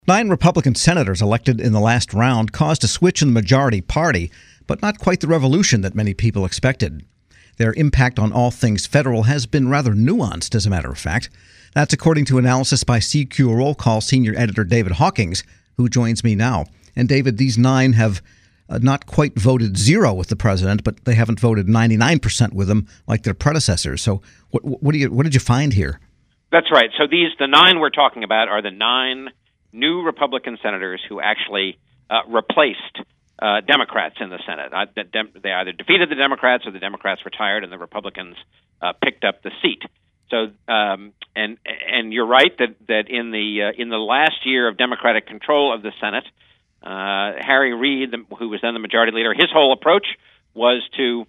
9 Republican senators elected in the last round caused a switch in the majority party, but not quite the revolution that many people expected. Their impact on all things federal has been rather nuanced, as a matter of fact. That's according to analysis by CQ Roll Call senior editor David Hawkins, who joins me now. And David, these 9 have not quite voted 0 with the president, but they haven't voted 99% with him like their predecessors. So what did you find here? That's right. So the 9 we're talking about are the 9 new Republican senators who actually replaced Democrats in the Senate. They either defeated the Democrats or the Democrats retired and the Republicans picked up the seat. So and you're right that in the last year of Democratic control of the Senate, Harry Reid, who was then the majority leader, his whole approach was to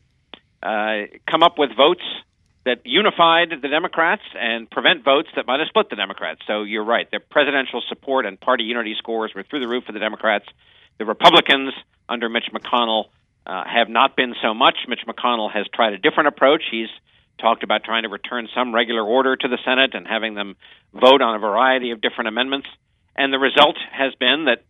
come up with votes that unified the Democrats and prevent votes that might have split the Democrats. So you're right. Their presidential support and party unity scores were through the roof for the Democrats. The Republicans under Mitch McConnell have not been so much. Mitch McConnell has tried a different approach. He's talked about trying to return some regular order to the Senate and having them vote on a variety of different amendments. And the result has been that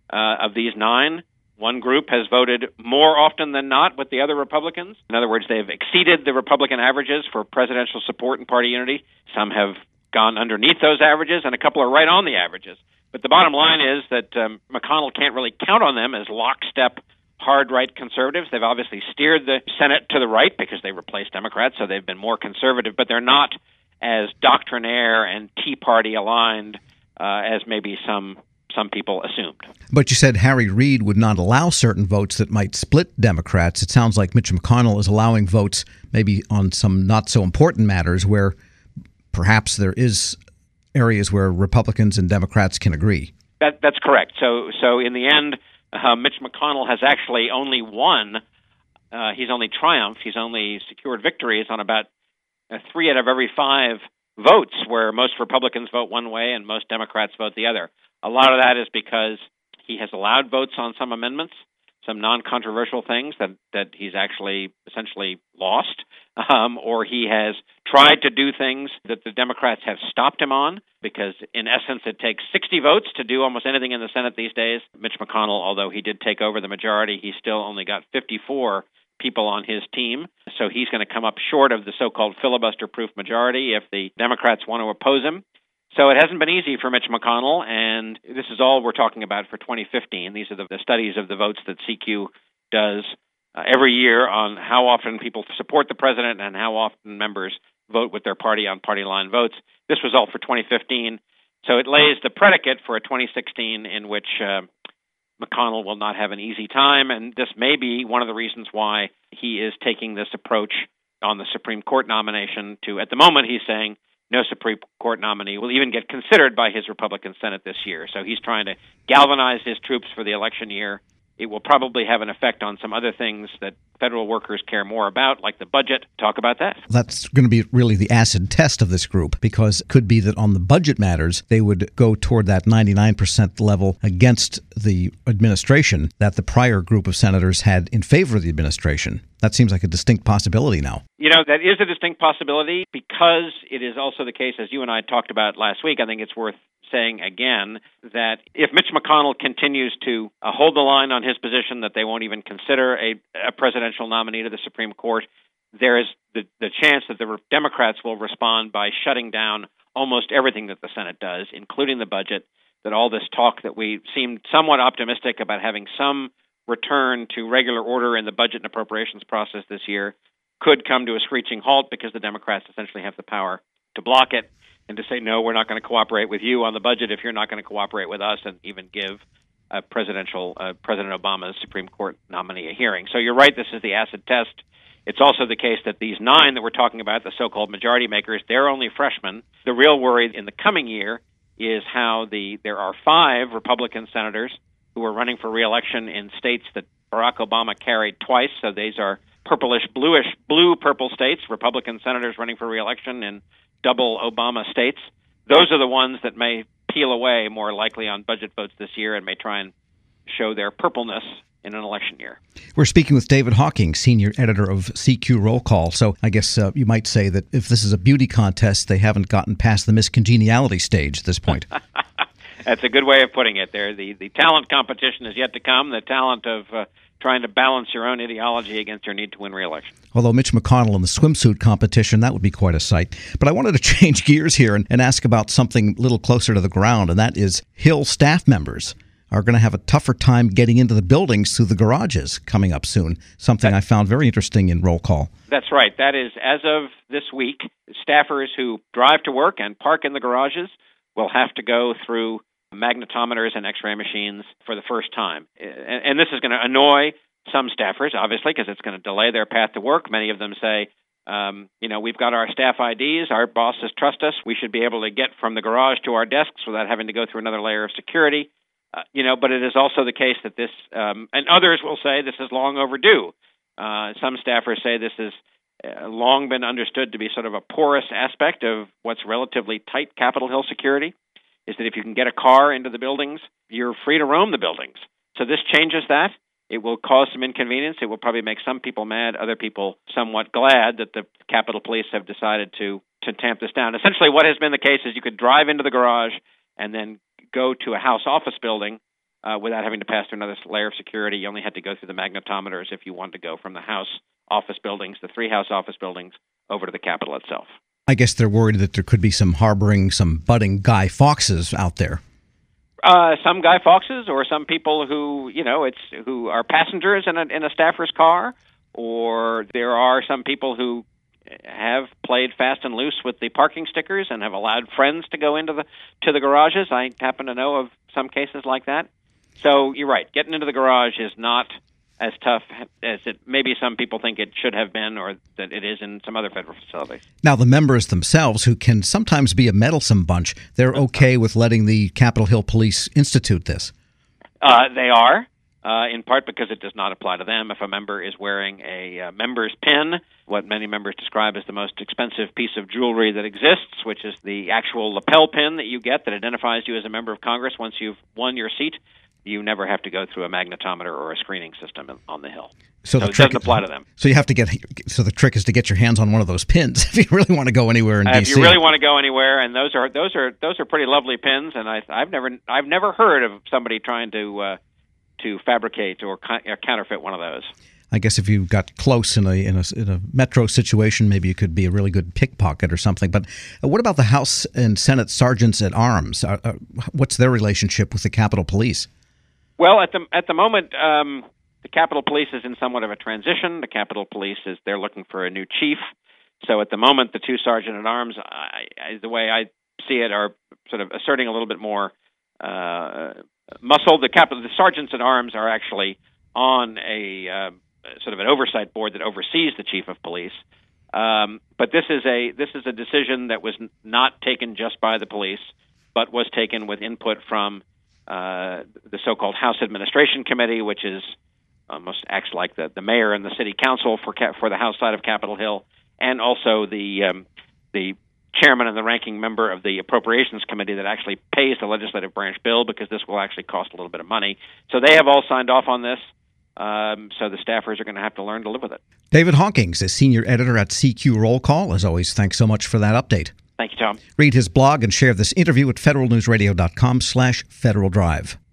of these 9, one group has voted more often than not with the other Republicans. In other words, they've exceeded the Republican averages for presidential support and party unity. Some have gone underneath those averages, and a couple are right on the averages. But the bottom line is that McConnell can't really count on them as lockstep hard right conservatives. They've obviously steered the Senate to the right because they replaced Democrats, so they've been more conservative, but they're not as doctrinaire and Tea Party aligned as maybe some people assumed. But you said Harry Reid would not allow certain votes that might split Democrats. It sounds like Mitch McConnell is allowing votes maybe on some not so important matters where perhaps there is areas where Republicans and Democrats can agree. That's correct. So in the end, Mitch McConnell has actually only won. He's only triumphed. He's only secured victories on about 3 out of every 5 votes, where most Republicans vote one way and most Democrats vote the other. A lot of that is because he has allowed votes on some amendments, some non-controversial things that he's actually essentially lost, or he has tried to do things that the Democrats have stopped him on, because in essence it takes 60 votes to do almost anything in the Senate these days. Mitch McConnell, although he did take over the majority, he still only got 54 people on his team, so he's going to come up short of the so-called filibuster-proof majority if the Democrats want to oppose him. So it hasn't been easy for Mitch McConnell, and this is all we're talking about for 2015. These are the studies of the votes that CQ does every year on how often people support the president and how often members vote with their party on party line votes. This was all for 2015, so it lays the predicate for a 2016 in which McConnell will not have an easy time, and this may be one of the reasons why he is taking this approach on the Supreme Court nomination to, at the moment, he's saying no Supreme Court nominee will even get considered by his Republican Senate this year. So he's trying to galvanize his troops for the election year. It will probably have an effect on some other things that federal workers care more about, like the budget. Talk about that. That's going to be really the acid test of this group, because it could be that on the budget matters, they would go toward that 99% level against the administration that the prior group of senators had in favor of the administration. That seems like a distinct possibility now. You know, that is a distinct possibility, because it is also the case, as you and I talked about last week. I think it's worth saying again that if Mitch McConnell continues to hold the line on his position that they won't even consider a presidential nominee to the Supreme Court, there is the chance that the Democrats will respond by shutting down almost everything that the Senate does, including the budget, that all this talk that we seemed somewhat optimistic about having some return to regular order in the budget and appropriations process this year could come to a screeching halt, because the Democrats essentially have the power to block it and to say, no, we're not going to cooperate with you on the budget if you're not going to cooperate with us, and even give President Obama's Supreme Court nominee a hearing. So you're right, this is the acid test. It's also the case that these 9 that we're talking about, the so-called majority makers, they're only freshmen. The real worry in the coming year is how there are 5 Republican senators who are running for re-election in states that Barack Obama carried twice. So these are blue-purple states, Republican senators running for re-election in double Obama states. Those are the ones that may peel away more likely on budget votes this year and may try and show their purpleness in an election year. We're speaking with David Hawkins, senior editor of CQ Roll Call. So I guess you might say that if this is a beauty contest, they haven't gotten past the miscongeniality stage at this point. That's a good way of putting it there. The talent competition is yet to come, the talent of trying to balance your own ideology against your need to win re-election. Although Mitch McConnell in the swimsuit competition, that would be quite a sight. But I wanted to change gears here and ask about something a little closer to the ground, and that is Hill staff members are going to have a tougher time getting into the buildings through the garages coming up soon, something I found very interesting in Roll Call. That's right. That is, as of this week, staffers who drive to work and park in the garages will have to go through magnetometers and x-ray machines for the first time. And this is going to annoy some staffers, obviously, because it's going to delay their path to work. Many of them say, we've got our staff IDs, our bosses trust us, we should be able to get from the garage to our desks without having to go through another layer of security. But it is also the case that this, and others will say this is long overdue. Some staffers say this has long been understood to be sort of a porous aspect of what's relatively tight Capitol Hill security, is that if you can get a car into the buildings, you're free to roam the buildings. So this changes that. It will cause some inconvenience. It will probably make some people mad, other people somewhat glad that the Capitol Police have decided to tamp this down. Essentially what has been the case is you could drive into the garage and then go to a House office building without having to pass through another layer of security. You only had to go through the magnetometers if you wanted to go from the House office buildings, the 3 House office buildings, over to the Capitol itself. I guess they're worried that there could be some harboring some budding Guy Fawkes out there. Some Guy Fawkes, or some people who who are passengers in a staffer's car, or there are some people who have played fast and loose with the parking stickers and have allowed friends to go into the garages. I happen to know of some cases like that. So you're right. Getting into the garage is not as tough as it maybe some people think it should have been, or that it is in some other federal facilities. Now, the members themselves, who can sometimes be a meddlesome bunch, they're okay with letting the Capitol Hill Police institute this? They are, in part because it does not apply to them. If a member is wearing a member's pin, what many members describe as the most expensive piece of jewelry that exists, which is the actual lapel pin that you get that identifies you as a member of Congress once you've won your seat, you never have to go through a magnetometer or a screening system on the Hill. So it doesn't apply to them. So you have to So the trick is to get your hands on one of those pins if you really want to go anywhere in D.C. If you really want to go anywhere, and those are pretty lovely pins. And I've never heard of somebody trying to fabricate or counterfeit one of those. I guess if you got close in a metro situation, maybe you could be a really good pickpocket or something. But what about the House and Senate sergeants at arms? What's their relationship with the Capitol Police? Well, at the moment, the Capitol Police is in somewhat of a transition. The Capitol Police they're looking for a new chief. So at the moment, the 2 sergeant at arms, the way I see it, are sort of asserting a little bit more muscle. The sergeants at arms are actually on a sort of an oversight board that oversees the chief of police. But this is a decision that was not taken just by the police, but was taken with input from the so-called House Administration Committee, which is almost acts like the mayor and the city council for the House side of Capitol Hill, and also the chairman and the ranking member of the Appropriations Committee that actually pays the legislative branch bill, because this will actually cost a little bit of money. So they have all signed off on this. So the staffers are going to have to learn to live with it. David Hawkins is senior editor at CQ Roll Call. As always, thanks so much for that update. Thank you, Tom. Read his blog and share this interview at federalnewsradio.com/Federal Drive.